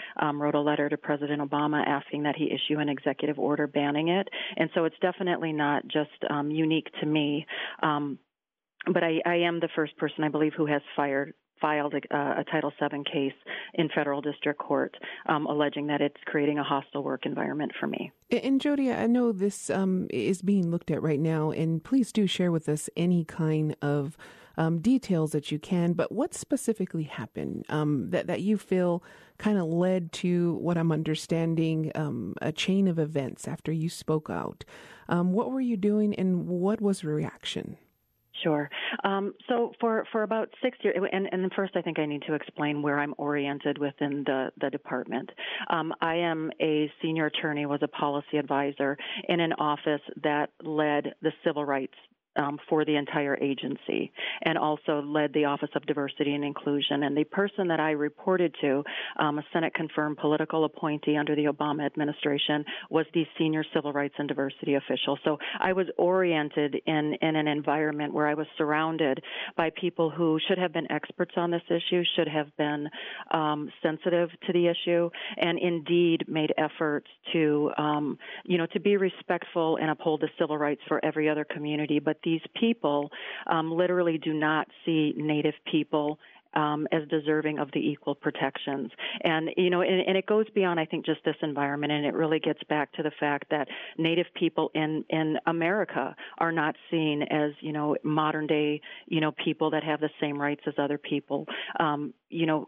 wrote a letter to President Obama asking that he issue an executive order banning it. And so it's definitely not just um, unique to me. Um, but I, I am the first person, I believe, who has fired filed a, a Title seven case in federal district court, um, alleging that it's creating a hostile work environment for me. And Jody, I know this um, is being looked at right now, and please do share with us any kind of um, details that you can. But what specifically happened um, that that you feel kind of led to what I'm understanding um, a chain of events after you spoke out? Um, what were you doing, and what was the reaction? Sure. Um, so for, for about six years, and, and first I think I need to explain where I'm oriented within the, the department. Um, I am a senior attorney, was a policy advisor in an office that led the civil rights Um, for the entire agency, and also led the Office of Diversity and Inclusion. And the person that I reported to, um, a Senate-confirmed political appointee under the Obama administration, was the senior civil rights and diversity official. So I was oriented in, in an environment where I was surrounded by people who should have been experts on this issue, should have been um, sensitive to the issue, and indeed made efforts to, um, you know, to be respectful and uphold the civil rights for every other community. But these people um, literally do not see Native people um, as deserving of the equal protections. And, you know, and, and it goes beyond, I think, just this environment, and it really gets back to the fact that Native people in, in America are not seen as, you know, modern day, you know, people that have the same rights as other people. Um, you know,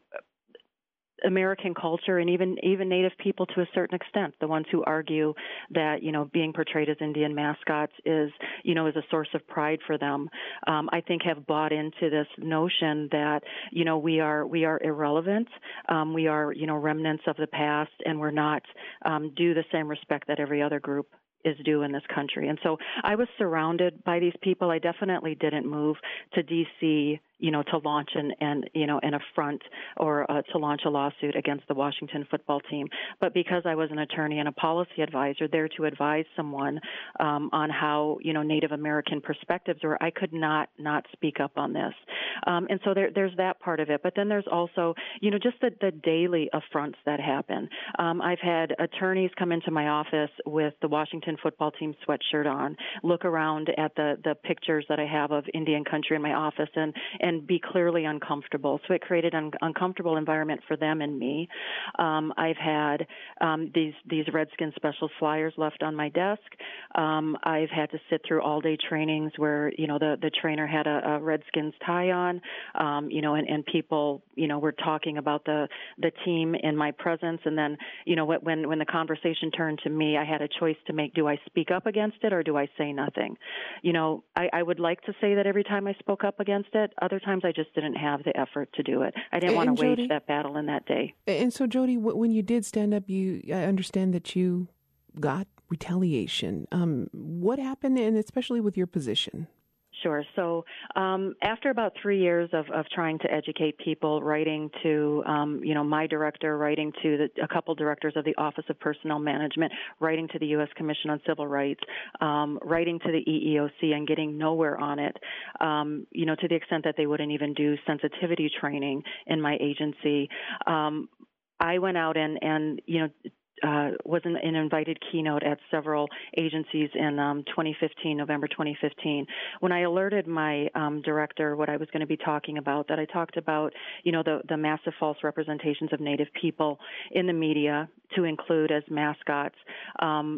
American culture and even even Native people to a certain extent, the ones who argue that, you know, being portrayed as Indian mascots is, you know, is a source of pride for them, um, I think have bought into this notion that, you know, we are we are irrelevant, um, we are, you know, remnants of the past, and we're not um, due the same respect that every other group is due in this country. And so I was surrounded by these people. I definitely didn't move to D C, you know, to launch an, and, you know, an affront or uh, to launch a lawsuit against the Washington football team. But because I was an attorney and a policy advisor there to advise someone um, on how, you know, Native American perspectives were, I could not not speak up on this. Um, and so there, there's that part of it. But then there's also, you know, just the, the daily affronts that happen. Um, I've had attorneys come into my office with the Washington football team sweatshirt on, look around at the, the pictures that I have of Indian country in my office, and and be clearly uncomfortable. So it created an uncomfortable environment for them and me. Um, I've had um, these these Redskins special flyers left on my desk. Um, I've had to sit through all-day trainings where, you know, the, the trainer had a, a Redskins tie on, um, you know, and, and people, you know, were talking about the, the team in my presence. And then, you know, when, when the conversation turned to me, I had a choice to make. Do I speak up against it or do I say nothing? You know, I, I would like to say that every time I spoke up against it. Other times I just didn't have the effort to do it. I didn't and want to Jody, wage that battle in that day. And so, Jody, when you did stand up, you I understand that you got retaliation. Um, what happened, and especially with your position? Sure. So um, after about three years of, of trying to educate people, writing to, um, you know, my director, writing to the, a couple directors of the Office of Personnel Management, writing to the U S Commission on Civil Rights, um, writing to the E E O C and getting nowhere on it, um, you know, to the extent that they wouldn't even do sensitivity training in my agency. Um, I went out and, and you know, Uh, was an, an invited keynote at several agencies in um, twenty fifteen, November twenty fifteen. When I alerted my um, director what I was going to be talking about, that I talked about, you know, the, the massive false representations of Native people in the media to include as mascots, um,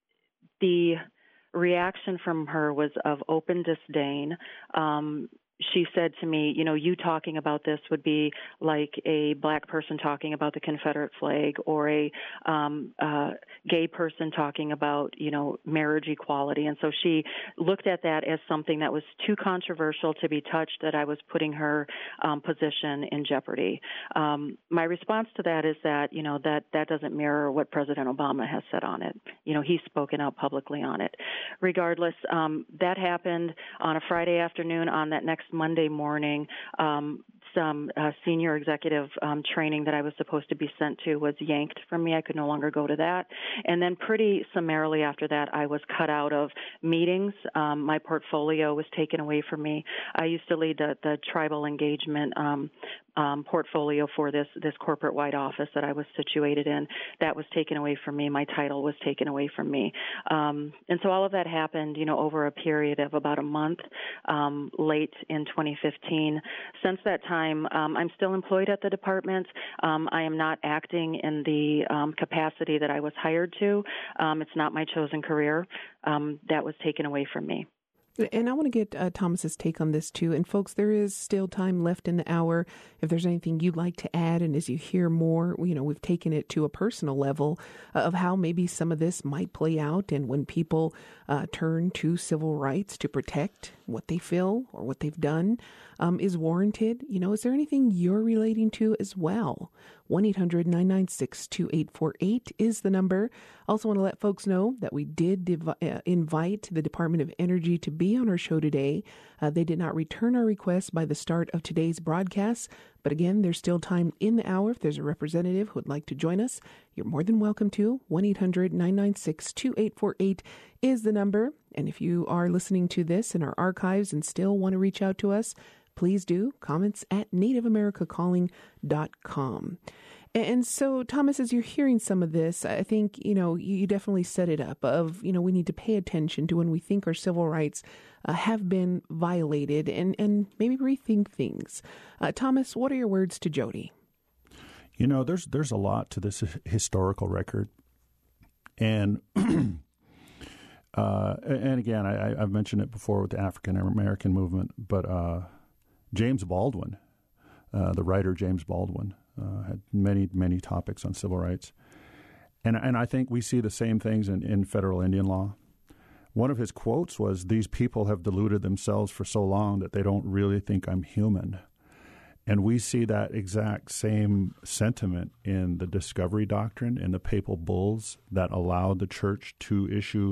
the reaction from her was of open disdain. Um, She said to me, you know, you talking about this would be like a black person talking about the Confederate flag, or a um, uh, gay person talking about, you know, marriage equality. And so she looked at that as something that was too controversial to be touched, that I was putting her um, position in jeopardy. Um, my response to that is that, you know, that, that doesn't mirror what President Obama has said on it. You know, he's spoken out publicly on it. Regardless, um, that happened on a Friday afternoon. On that next Monday morning, um, some uh, senior executive um, training that I was supposed to be sent to was yanked from me. I could no longer go to that. And then pretty summarily after that, I was cut out of meetings. Um, my portfolio was taken away from me. I used to lead the, the tribal engagement um, um, portfolio for this, this corporate-wide office that I was situated in. That was taken away from me. My title was taken away from me. Um, and so all of that happened, you know, over a period of about a month, um, late in twenty fifteen. Since that time, um, I'm still employed at the department. Um, I am not acting in the um, capacity that I was hired to. Um, it's not my chosen career. Um, that was taken away from me. And I want to get uh, Thomas's take on this, too. And, folks, there is still time left in the hour. If there's anything you'd like to add, and as you hear more, you know, we've taken it to a personal level uh, of how maybe some of this might play out. And when people uh, turn to civil rights to protect what they feel or what they've done um, is warranted, you know, is there anything you're relating to as well? one eight hundred nine nine six two eight four eight is the number. Also want to let folks know that we did div- uh, invite the Department of Energy to be on our show today. Uh, they did not return our request by the start of today's broadcast. But again, there's still time in the hour. If there's a representative who would like to join us, you're more than welcome to. one eight hundred nine nine six two eight four eight is the number. And if you are listening to this in our archives and still want to reach out to us, please do. Comments at native america calling dot com. And so, Thomas, as you're hearing some of this, I think, you know, you definitely set it up of, you know, we need to pay attention to when we think our civil rights uh, have been violated and, and maybe rethink things. Uh, Thomas, what are your words to Jody? You know, there's there's a lot to this historical record. And uh, and again, I, I've mentioned it before with the African American movement, but uh, James Baldwin, uh, the writer James Baldwin, uh, had many, many topics on civil rights. And and I think we see the same things in, in federal Indian law. One of his quotes was, "These people have deluded themselves for so long that they don't really think I'm human." And we see that exact same sentiment in the Discovery Doctrine, in the papal bulls that allowed the church to issue,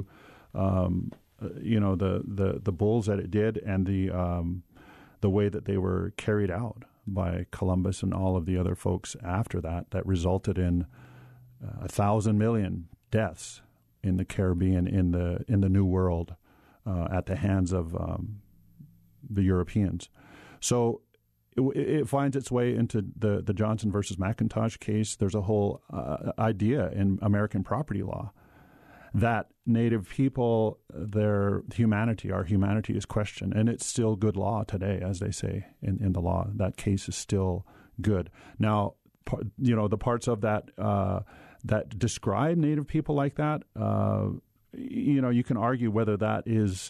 um, you know, the, the, the bulls that it did, and the um, the way that they were carried out by Columbus and all of the other folks after that, that resulted in uh, a thousand million deaths in the Caribbean, in the in the New World, uh, at the hands of um, the Europeans. So it, it finds its way into the, the Johnson versus McIntosh case. There's a whole uh, idea in American property law that Native people, their humanity, our humanity is questioned. And it's still good law today, as they say in, in the law. That case is still good. Now, you know, the parts of that uh, that describe Native people like that, uh, you know, you can argue whether that is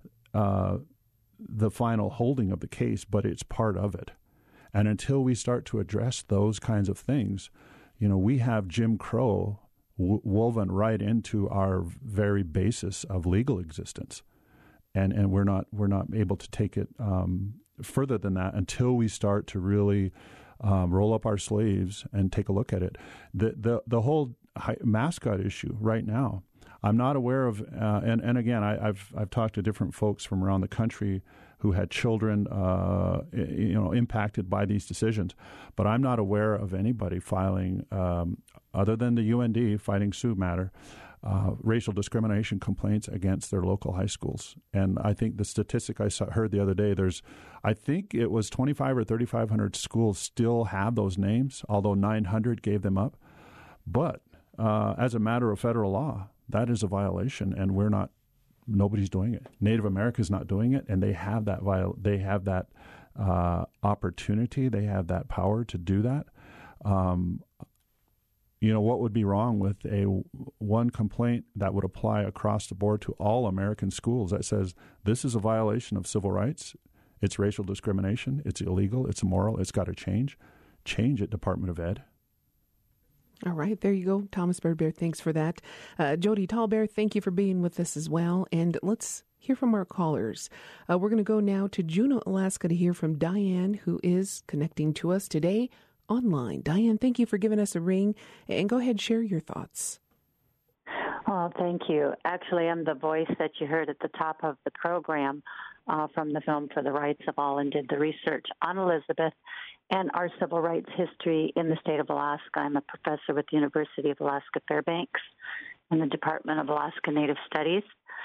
uh, the final holding of the case, but it's part of it. And until we start to address those kinds of things, you know, we have Jim Crow w- woven right into our very basis of legal existence, and and we're not we're not able to take it um, further than that until we start to really um, roll up our sleeves and take a look at it. The the the whole mascot issue right now, I'm not aware of, uh, and and again, I, I've I've talked to different folks from around the country who had children, uh, you know, impacted by these decisions, but I'm not aware of anybody filing, um, other than the U N D fighting Sioux matter, uh, racial discrimination complaints against their local high schools. And I think the statistic I saw, heard the other day, there's, I think it was twenty-five or thirty-five hundred schools still have those names, although nine hundred gave them up. But uh, as a matter of federal law, that is a violation, and we're not. Nobody's doing it. Native America's not doing it, and they have that viol- They have that uh, opportunity. They have that power to do that. Um, you know, what would be wrong with a one complaint that would apply across the board to all American schools that says this is a violation of civil rights, it's racial discrimination, it's illegal, it's immoral, it's got to change. Change it, Department of Ed. All right, there you go. Thomas Bird-Bear, thanks for that. Uh, Jody Tallbear, thank you for being with us as well. And let's hear from our callers. Uh, we're going to go now to Juneau, Alaska to hear from Diane, who is connecting to us today online. Diane, thank you for giving us a ring. And go ahead, share your thoughts. Oh, thank you. Actually, I'm the voice that you heard at the top of the program uh, from the film For the Rights of All, and did the research on Elizabeth and our civil rights history in the state of Alaska. I'm a professor with the University of Alaska Fairbanks in the Department of Alaska Native Studies.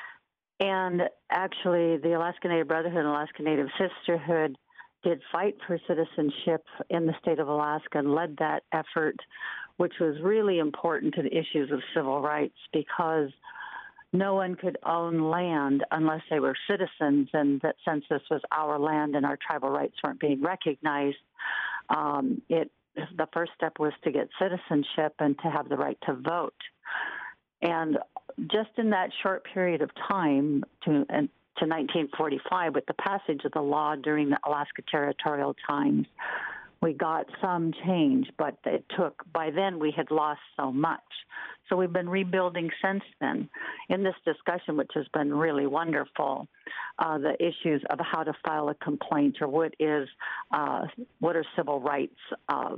And actually, the Alaska Native Brotherhood and Alaska Native Sisterhood did fight for citizenship in the state of Alaska and led that effort, which was really important to the issues of civil rights, because no one could own land unless they were citizens, and that since this was our land and our tribal rights weren't being recognized, um, it the first step was to get citizenship and to have the right to vote. And just in that short period of time to, and to nineteen forty-five, with the passage of the law during the Alaska Territorial times, we got some change, but it took, by then we had lost so much. So we've been rebuilding since then. In this discussion, which has been really wonderful, uh, the issues of how to file a complaint, or what is, uh, what are civil rights. Uh,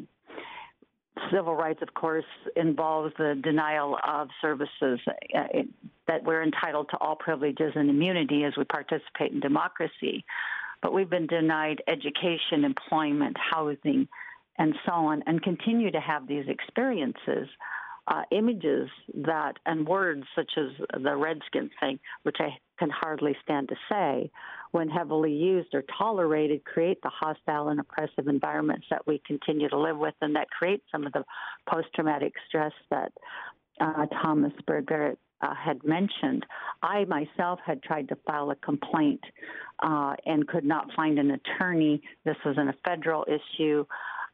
civil rights, of course, involves the denial of services, uh, it, that we're entitled to all privileges and immunity as we participate in democracy. But we've been denied education, employment, housing, and so on, and continue to have these experiences. Uh, images that and words such as the Redskin thing, which I can hardly stand to say, when heavily used or tolerated, create the hostile and oppressive environments that we continue to live with, and that create some of the post-traumatic stress that uh, Thomas Byrd-Barrett uh, had mentioned. I myself had tried to file a complaint uh, and could not find an attorney. This was in a federal issue.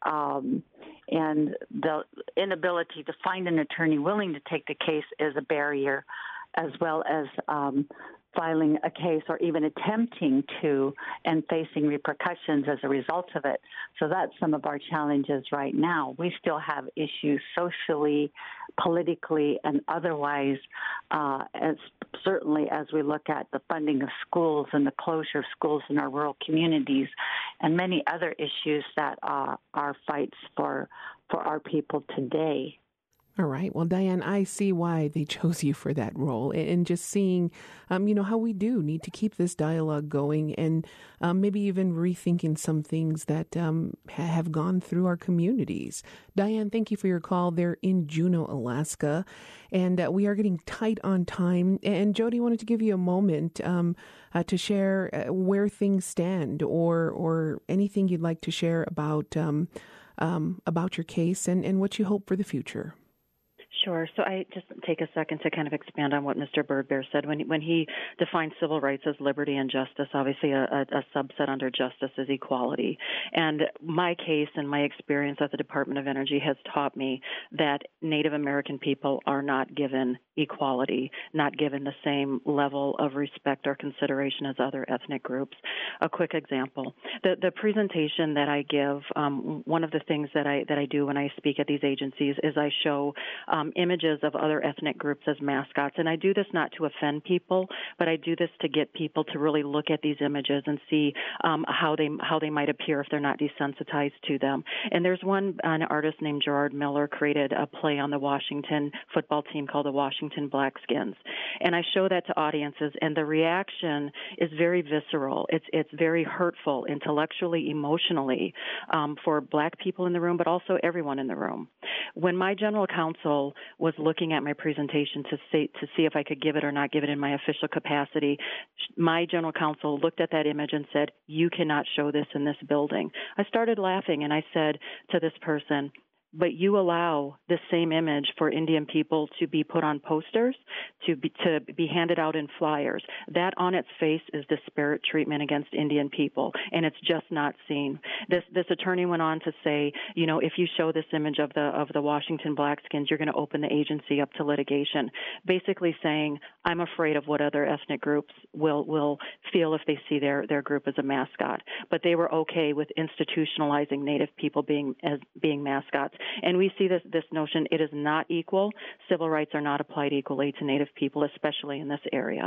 Um, and the inability to find an attorney willing to take the case is a barrier, as well as um, filing a case or even attempting to and facing repercussions as a result of it. So that's some of our challenges right now. We still have issues socially, politically, and otherwise, uh, as certainly as we look at the funding of schools and the closure of schools in our rural communities, and many other issues that uh, are fights for for our people today. All right. Well, Diane, I see why they chose you for that role, and just seeing, um, you know, how we do need to keep this dialogue going, and um, maybe even rethinking some things that um, ha- have gone through our communities. Diane, thank you for your call there in Juneau, Alaska, and uh, we are getting tight on time. And Jody wanted to give you a moment um, uh, to share uh, where things stand, or or anything you'd like to share about um, um, about your case and, and what you hope for the future. Sure. So I just take a second to kind of expand on what Mister Byrd-Barrett said. When when he defines civil rights as liberty and justice, obviously a, a, a subset under justice is equality. And my case and my experience at the Department of Energy has taught me that Native American people are not given equality, not given the same level of respect or consideration as other ethnic groups. A quick example: the the presentation that I give, um, one of the things that I that I do when I speak at these agencies is I show Um, images of other ethnic groups as mascots. And I do this not to offend people, but I do this to get people to really look at these images and see um, how they how they might appear if they're not desensitized to them. And there's one, an artist named Gerard Miller created a play on the Washington football team called the Washington Blackskins. And I show that to audiences, and the reaction is very visceral. It's it's very hurtful intellectually, emotionally, um, for black people in the room, but also everyone in the room. When my general counsel was looking at my presentation to see to see if I could give it or not give it in my official capacity, my general counsel looked at that image and said, "You cannot show this in this building." I started laughing, and I said to this person, "But you allow this same image for Indian people to be put on posters, to be, to be handed out in flyers. That on its face is disparate treatment against Indian people, and it's just not seen." This this attorney went on to say, you know, if you show this image of the of the Washington Blackskins, you're going to open the agency up to litigation, basically saying, I'm afraid of what other ethnic groups will will feel if they see their, their group as a mascot. But they were okay with institutionalizing Native people being as being mascots. And we see this this notion, it is not equal. Civil rights are not applied equally to Native people, especially in this area.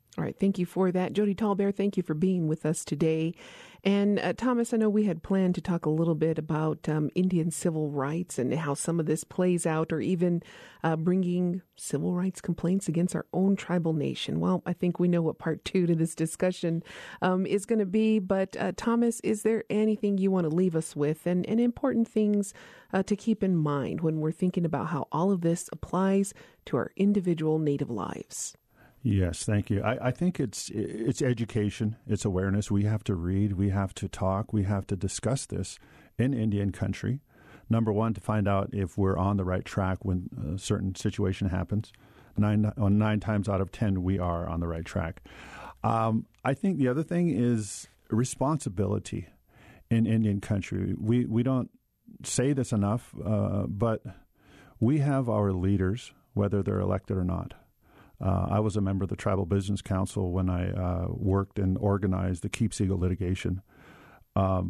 All right. Thank you for that. Jody Tallbear, thank you for being with us today. And uh, Thomas, I know we had planned to talk a little bit about um, Indian civil rights and how some of this plays out, or even uh, bringing civil rights complaints against our own tribal nation. Well, I think we know what part two to this discussion um, is going to be. But uh, Thomas, is there anything you want to leave us with, and, and important things uh, to keep in mind when we're thinking about how all of this applies to our individual Native lives? Yes, thank you. I, I think it's it's education, it's awareness. We have to read, we have to talk, we have to discuss this in Indian country. Number one, to find out if we're on the right track when a certain situation happens. Nine, nine times out of ten, we are on the right track. Um, I think the other thing is responsibility in Indian country. We, we don't say this enough, uh, but we have our leaders, whether they're elected or not. Uh, I was a member of the Tribal Business Council when I uh, worked and organized the Keeps Eagle litigation. Um,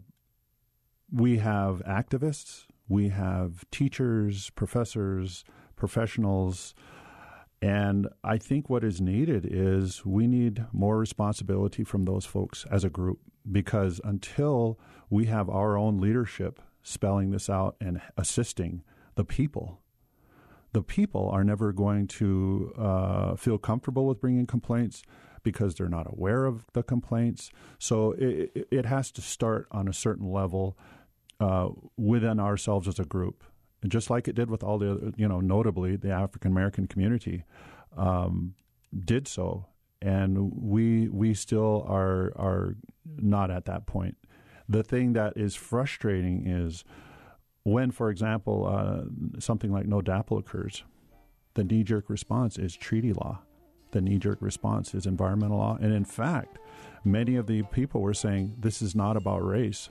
we have activists, we have teachers, professors, professionals, and I think what is needed is we need more responsibility from those folks as a group, because until we have our own leadership spelling this out and assisting the people, the people are never going to uh, feel comfortable with bringing complaints because they're not aware of the complaints. So it, it has to start on a certain level uh, within ourselves as a group. And just like it did with all the other, you know, notably the African-American community um, did so. And we we still are are not at that point. The thing that is frustrating is when, for example, uh, something like no D A P L occurs, the knee-jerk response is treaty law. The knee-jerk response is environmental law. And in fact, many of the people were saying this is not about race.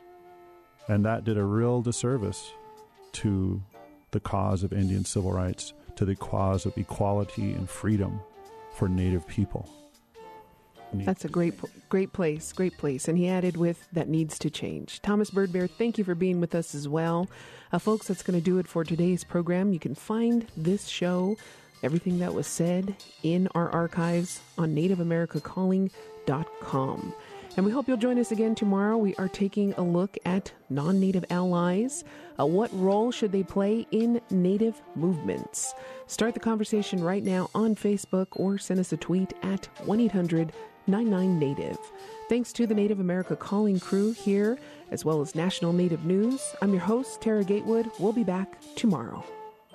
And that did a real disservice to the cause of Indian civil rights, to the cause of equality and freedom for Native people. That's a great, great place, great place. And he added with, that needs to change. Thomas Byrd-Bear, thank you for being with us as well. Uh, folks, that's going to do it for today's program. You can find this show, everything that was said, in our archives on native america calling dot com. And we hope you'll join us again tomorrow. We are taking a look at non-Native allies. Uh, what role should they play in Native movements? Start the conversation right now on Facebook or send us a tweet at one eight hundred nine nine native. Thanks to the Native America Calling crew here, as well as National Native News. I'm your host, Tara Gatewood. We'll be back tomorrow.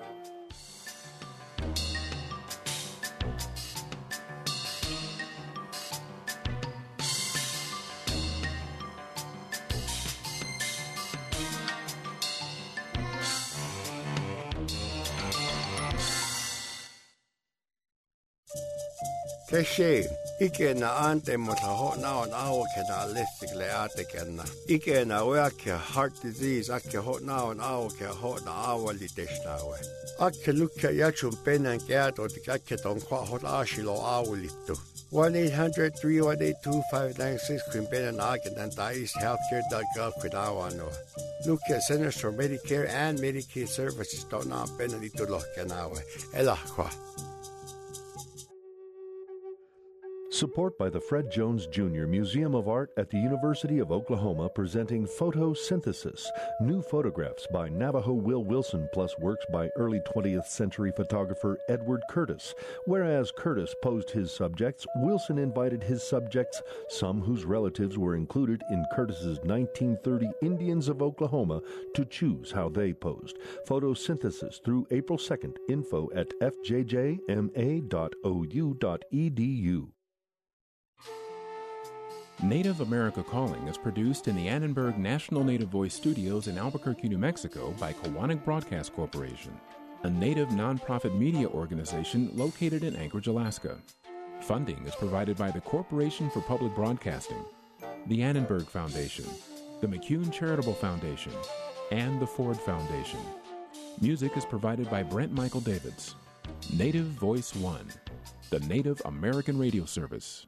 Teshe, ike na ante mo ta ho na on awo ke na listic le ate kenna. Ike na we ake heart disease ake ho na on awo ke ho na awo li teshna we. Ake lukke yachum penan ke ato di ake ton kwa ho na ashilo awo litu. one eight hundred three one eight two five nine six Queen Benan Agen and East Healthcare dot gov with Awano. Look at Centers for Medicare and Medicaid Services don't not benedito lokanawe. Elahqua. Support by the Fred Jones Junior Museum of Art at the University of Oklahoma presenting Photosynthesis, new photographs by Navajo Will Wilson plus works by early twentieth century photographer Edward Curtis. Whereas Curtis posed his subjects, Wilson invited his subjects, some whose relatives were included in Curtis's nineteen thirty Indians of Oklahoma, to choose how they posed. Photosynthesis through April second. Info at f j j m a dot o u dot e d u. Native America Calling is produced in the Annenberg National Native Voice Studios in Albuquerque, New Mexico by Kowanik Broadcast Corporation, a Native nonprofit media organization located in Anchorage, Alaska. Funding is provided by the Corporation for Public Broadcasting, the Annenberg Foundation, the McCune Charitable Foundation, and the Ford Foundation. Music is provided by Brent Michael Davids. Native Voice One, the Native American Radio Service.